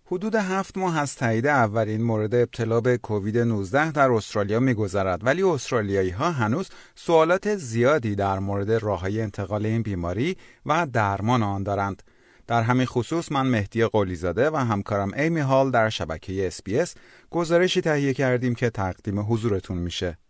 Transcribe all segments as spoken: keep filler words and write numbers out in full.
حدود هفت ماه از تایید اولین مورد ابتلا به کووید نوزده در استرالیا می‌گذرد، ولی استرالیایی‌ها هنوز سوالات زیادی در مورد راه‌های انتقال این بیماری و درمان آن دارند. در همین خصوص من مهدی قلی‌زاده و همکارم ایمی هال در شبکه اس بی اس گزارشی تهیه کردیم که تقدیم حضورتون میشه.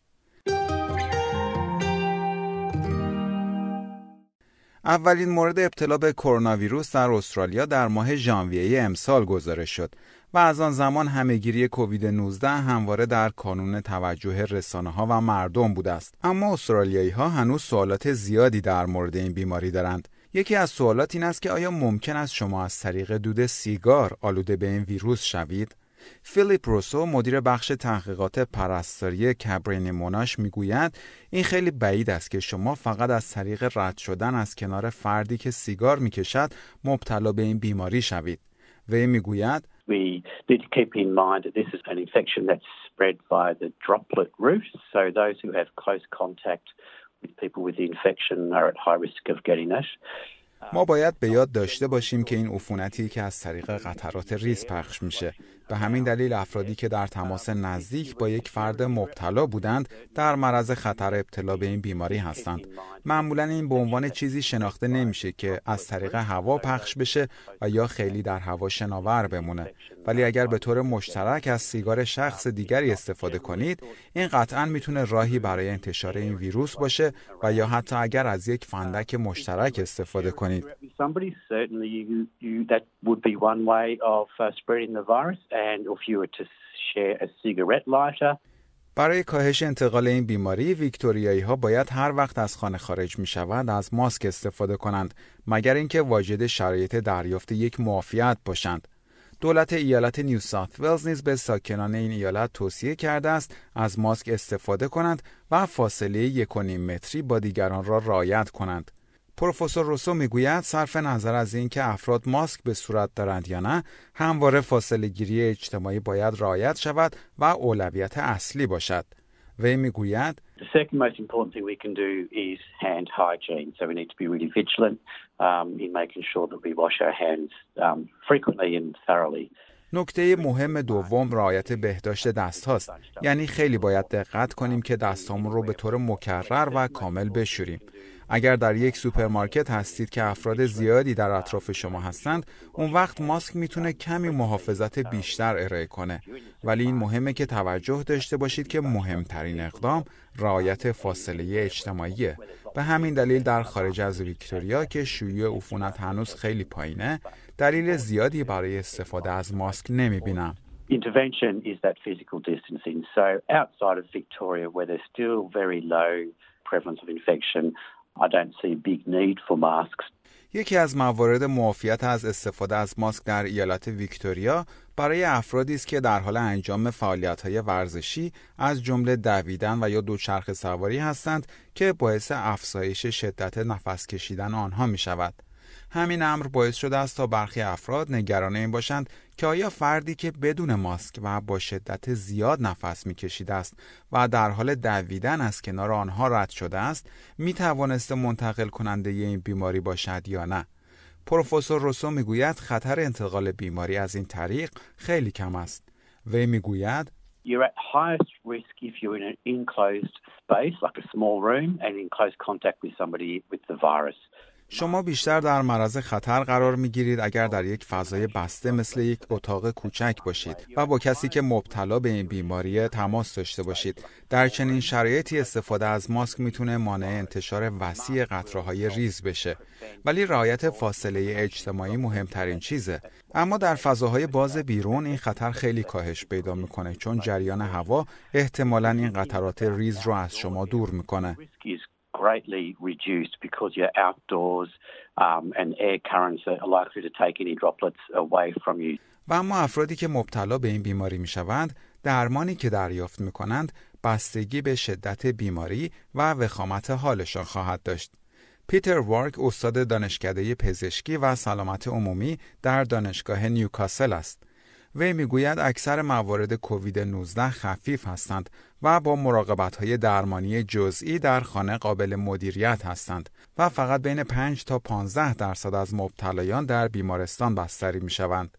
اولین مورد ابتلا به کرونا ویروس در استرالیا در ماه ژانویه امسال گزارش شد و از آن زمان همه‌گیری کووید نوزده همواره در کانون توجه رسانه‌ها و مردم بوده است. اما استرالیایی‌ها هنوز سوالات زیادی در مورد این بیماری دارند. یکی از سوالات این است که آیا ممکن است شما از طریق دود سیگار آلوده به این ویروس شوید؟ فیلیپ روسو مدیر بخش تحقیقات پرستاری کبرین موناش میگوید این خیلی بعید است که شما فقط از طریق رد شدن از کنار فردی که سیگار میکشد مبتلا به این بیماری شوید. وی میگوید We need to keep in mind that this is an infection that's spread via the droplet route, so those who have close contact with people with the infection are at high risk of getting it. ما باید به یاد داشته باشیم که این عفونتی که از طریق قطرات ریز پخش میشه. به همین دلیل افرادی که در تماس نزدیک با یک فرد مبتلا بودند در معرض خطر ابتلا به این بیماری هستند. معمولاً این به عنوان چیزی شناخته نمیشه که از طریق هوا پخش بشه و یا خیلی در هوا شناور بمونه. ولی اگر به طور مشترک از سیگار شخص دیگری استفاده کنید، این قطعاً میتونه راهی برای انتشار این ویروس باشه و یا حتی اگر از یک فندک مشترک استفاده کنید. Somebody certainly you, you that would be one way of uh, spreading the virus, and if you were to share a cigarette lighter. برای کاهش انتقال این بیماری، ویکتوریایی ها باید هر وقت از خانه خارج می شوند از ماسک استفاده کنند، مگر اینکه واجد شرایط دریافت یک معافیت باشند. دولت ایالت نیو ساوت ولز نیز به ساکنان این ایالت توصیه کرده است از ماسک استفاده کنند و فاصله یک و نیم متری با دیگران را رعایت کنند. پروفسور روسو میگوید صرف نظر از این که افراد ماسک به صورت دارند یا نه، همواره فاصله گیری اجتماعی باید رعایت شود و اولویت اصلی باشد. وی میگوید The second most important thing we can do is hand hygiene. So we need to be really vigilant um, in making sure that we wash our hands um, frequently and thoroughly. نکته مهم دوم رعایت بهداشت دست هاست. یعنی خیلی باید دقت کنیم که دستامون رو به طور مکرر و کامل بشوریم. اگر در یک سوپرمارکت هستید که افراد زیادی در اطراف شما هستند، اون وقت ماسک میتونه کمی محافظت بیشتر ارائه کنه. ولی این مهمه که توجه داشته باشید که مهمترین اقدام رعایت فاصله اجتماعیه. به همین دلیل در خارج از ویکتوریا که شیوع عفونت هنوز خیلی پایینه، دلیل زیادی برای استفاده از ماسک نمیبینم. Intervention is that physical distancing. So outside of Victoria where there's still very low prevalence of infection, I don't see a big need for masks. یکی از موارد معافیت از استفاده از ماسک در ایالت ویکتوریا برای افرادی است که در حال انجام فعالیت‌های ورزشی از جمله دویدن و یا دوچرخه سواری هستند که باعث افزایش شدت نفس کشیدن آنها می‌شود. همین امر باعث شده است تا برخی افراد نگران این باشند که آیا فردی که بدون ماسک و با شدت زیاد نفس می‌کشیده است و در حال دویدن از کنار آنها رد شده است، می‌توانست منتقل کننده این بیماری باشد یا نه. پروفسور روسو میگوید خطر انتقال بیماری از این طریق خیلی کم است. وی میگوید You're at highest risk if you're in an enclosed space like a small room and in close contact with somebody with the virus. شما بیشتر در معرض خطر قرار می‌گیرید اگر در یک فضای بسته مثل یک اتاق کوچک باشید و با کسی که مبتلا به این بیماری تماس داشته باشید. در چنین شرایطی استفاده از ماسک میتونه مانع انتشار وسیع قطره‌های ریز بشه. ولی رعایت فاصله اجتماعی مهمترین چیزه. اما در فضاهای باز بیرون این خطر خیلی کاهش پیدا میکنه چون جریان هوا احتمالاً این قطرات ریز رو از شما دور میکنه. greatly reduced because you're outdoors um, and air currents are likely to take any droplets away from you. و اما افرادی که مبتلا به این بیماری میشوند، درمانی که دریافت میکنند بستگی به شدت بیماری و وخامت حالشان خواهد داشت. پیتر وارک استاد دانشکده پزشکی و سلامت عمومی در دانشگاه نیوکاسل است. وی میگوید اکثر موارد کووید نوزده خفیف هستند و با مراقبت‌های درمانی جزئی در خانه قابل مدیریت هستند و فقط بین پنج تا پانزده درصد از مبتلایان در بیمارستان بستری می‌شوند.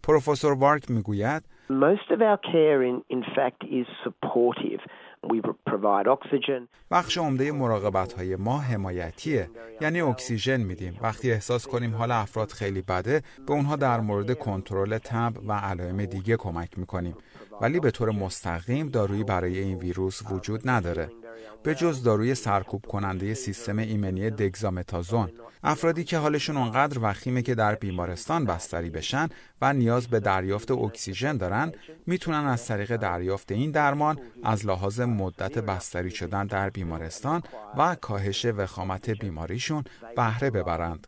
پروفسور وارک میگوید Most of our care in, in fact is supportive. We provide oxygen. بخش عمده مراقبت‌های ما حمایتیه، یعنی اکسیژن میدیم. وقتی احساس کنیم حال افراد خیلی بده، به اونها در مورد کنترل تب و علائم دیگه کمک میکنیم. ولی به طور مستقیم دارویی برای این ویروس وجود نداره. به جز داروی سرکوب کننده سیستم ایمنی دگزامتازون. افرادی که حالشون اونقدر وخیمه که در بیمارستان بستری بشن و نیاز به دریافت اکسیژن دارن، میتونن از طریق دریافت این درمان از لحاظ مدت بستری شدن در بیمارستان و کاهش وخامت بیماریشون بهره ببرند.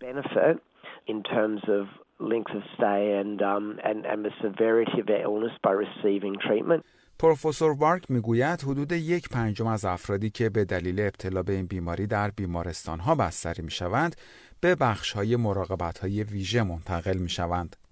پروفسور وارک میگوید حدود یک پنجم از افرادی که به دلیل ابتلا به این بیماری در بیمارستان‌ها بستری میشوند، به بخش‌های مراقبت‌های ویژه منتقل میشوند.